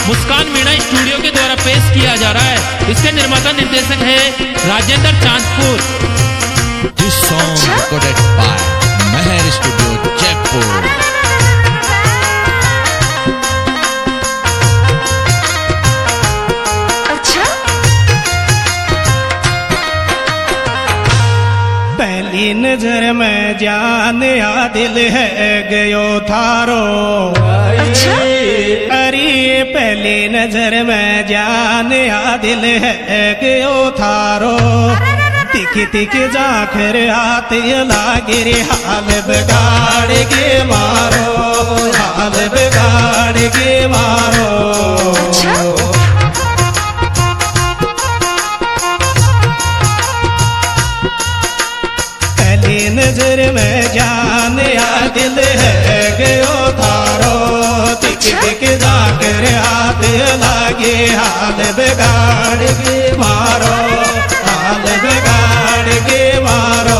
मुस्कान Meena studio के द्वारा पेश किया जा रहा है। इसके निर्माता निर्देशक है Rajendra Chandpur. This song recorded by Mehar studio Jaipur. पहली नजर में जान या दिल है गयो थारो। अरे पहली नजर में जान या दिल है गयो थारो। तिखी तिखी जाकर हाथ लागे रे हाल बिगाड़ के मारो, हाल बिगाड़ के मारो। नजर में जान या दिल है गयो थारो। तिक तिक जाकर हाथ लागे हाल बिगाड़ के मारो, हाल बिगाड़ के मारो।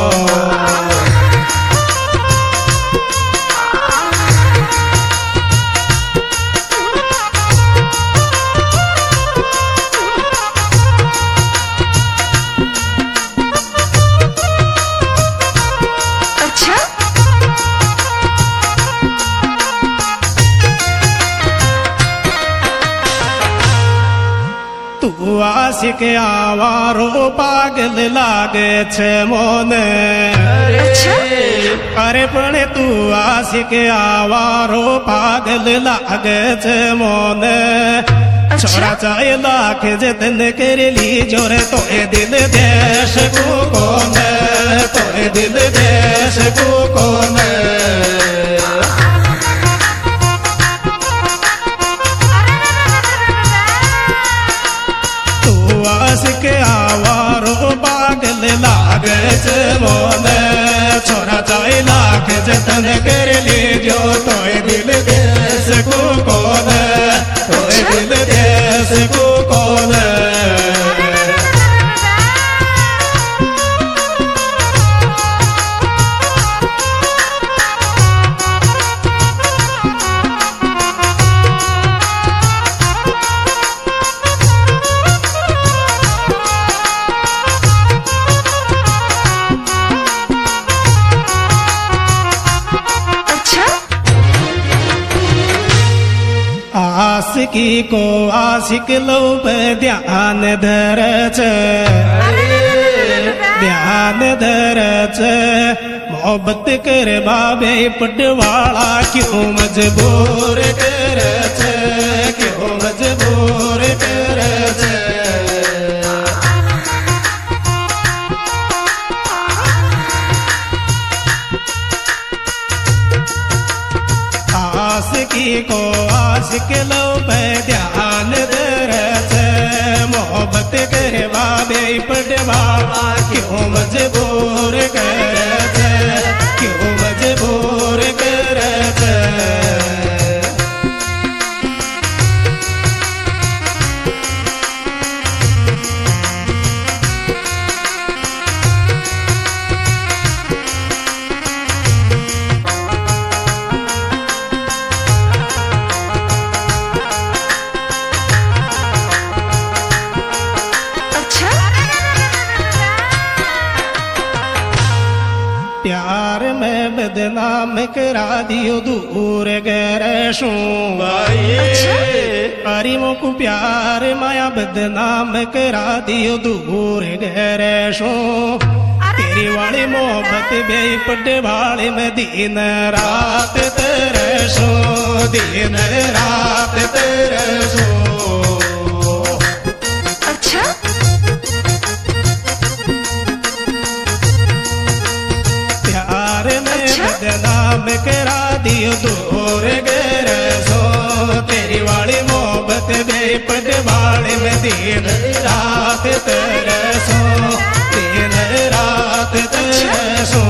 तू आशिक आवारो पागल लागे छे मोने। अरे पण तू आशिक आवारो पागल लागे छे मोने। छोरा चाहे लाख जतन कर ली जोर तो दिल देश को कौन, तो दिल देश को कौन। के आवारो पागल लागे छे मोने। छोरा चाहे लाख जतन कर ली जो तो दिल देश को कौन, तो दिल देश को कौन। आशिकी को आशिक लोभ ध्यान धरच, ध्यान धरच। मोहब्बत कर बाबे पटवाला क्यों मजबूर करच, क्यों मजबूर करच। आशिकी को आशिक लोभ ध्यान धरच। मोहब्बत कर बाबे पटवाला क्यों मजबूर करच, क्यों मजबूर करच। प्यार में बदनाम करा दियो दूर गरशू। अरे मोको प्यार माया बदनाम करा दियो दूर गरशू। तेरी वाली मोहब्बत बेपट वाले में दिन रात तरसू, दिन रात तरसू। बदनाम करा दियो दूर गरसो। तेरी वाली मोहब्बत बेपट वाले में दिन रात तरसो, दिन रात तरसो।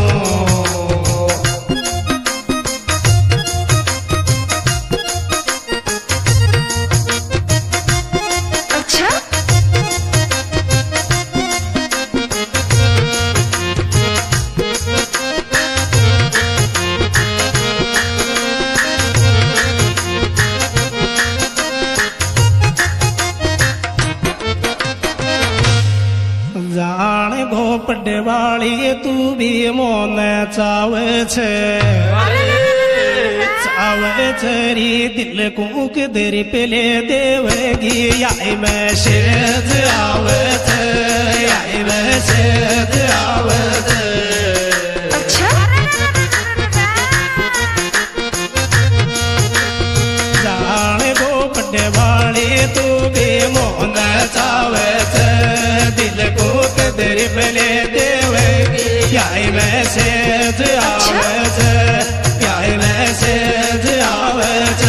मोन चावछ चावछ री दिल कुक दर पेले देवगी आई मैं शेज आवछ आई मैं शेज आवछ तू भी मोन चावछ दिल को कदर बले देवगी याई मैसेज आवछ याई मैसेज आवछ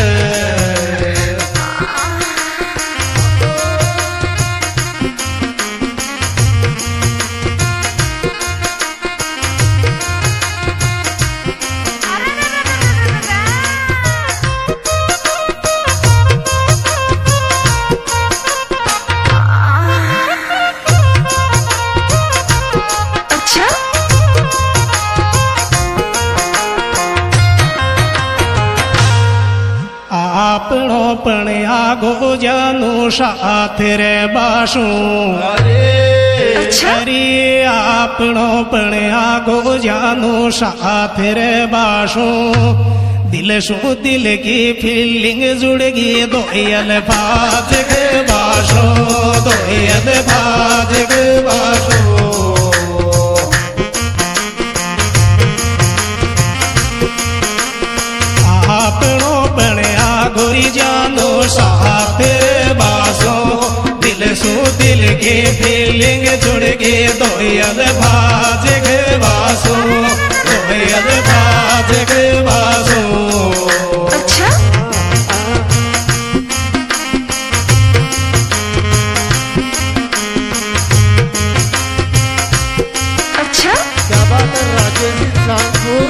आपनो पण आगो जानू साथ रे बासू अरे आपनो पण आगो जानू साथ रे बासू दिल सु दिल की फीलिंग जुड़गी दोयल बाज के बासू दोयल बाज के बासू आपनो पण गोरी जानो साथ बासो दिल सु दिल के फीलिंग जुड़ के दोयल बाज के बासो दोयल बाज के बासो क्या बात है राजेश चांदपुर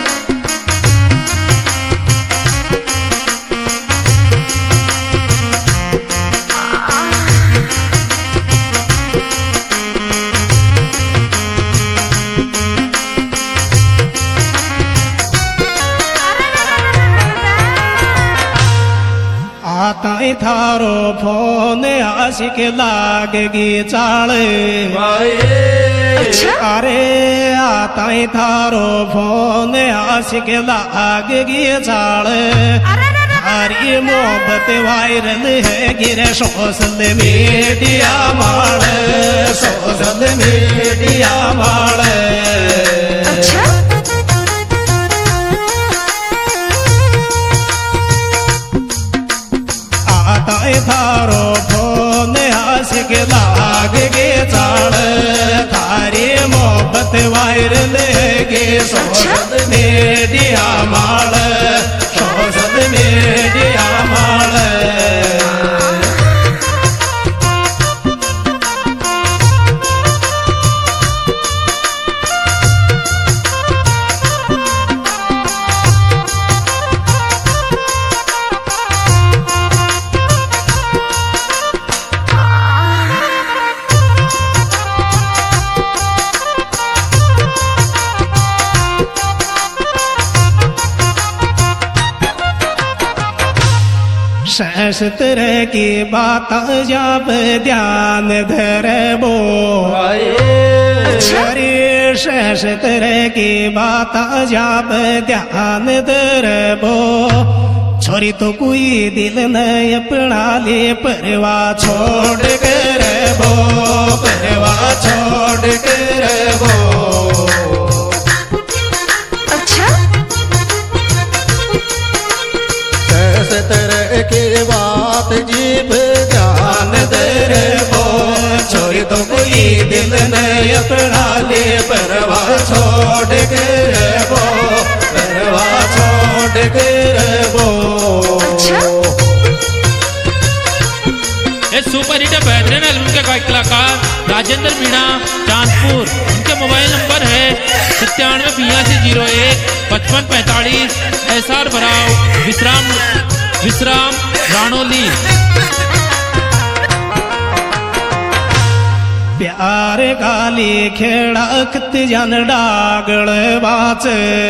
ताई थारो फोन आशिक लागगी चाल अरे ताई थारो फोन आशिक लागगी चाल हरी मोहब्बत वायरल है गिरे सोशल मीडिया माल सोशल मीडिया माल थारो फोन आशिक लाग गे चाल थारी मोहब्बत वायरल गे सोशल मीडिया माल सोशल मीडिया माल शास्त्र की बात जब ध्यान धरबो अरे शास्त्र की बात जब ध्यान धरबो छोरी तो कोई दिल न अपना ले परवा छोड़ कर बो परवा छोड़ कर बो की बात जीव ध्यान दर बो छोरी तो कोई दिल न अपना ले परवा छोड़ कर बो परवा छोड़ कर बो इस सुपर हिट बेहतरीन एल्बम के गायक कलाकार राजेंद्र मीणा चांदपुर। इनके मोबाइल नंबर है 9782015545 SR भराव विश्राम राणोली। प्यार काली खेड़ाकत जन डागल बाच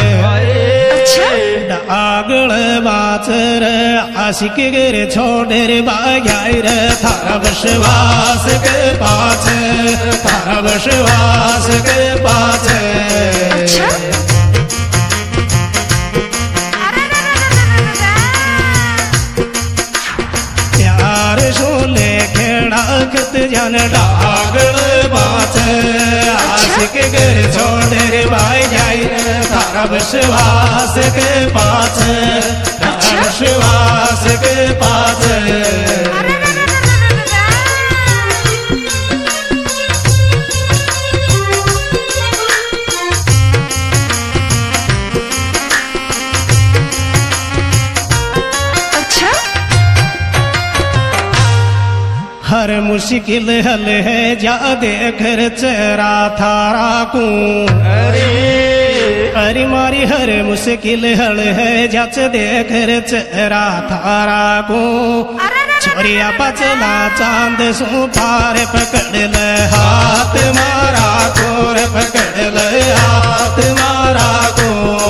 डागल बाच रे आशिक गे छोड़ रे बाग्याई रे थारा विश्वास के पाछ थारा विश्वास के पाछ रामशिवास के पास, रामशिवास के पास। हर मुश्किल हल है जा देकर चेहरा थारा को, अरे मारी हर मुश्किल हल है जच देकर चेहरा थारा को। छोरिया पचला चांद सु पार पकड़ ले हाथ मारा को, पकड़ ले हाथ मारा को।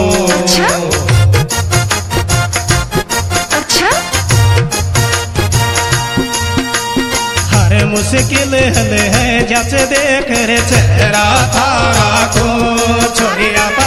मुश्किल हल है जच देख रे चेहरा थारा को, छोरिया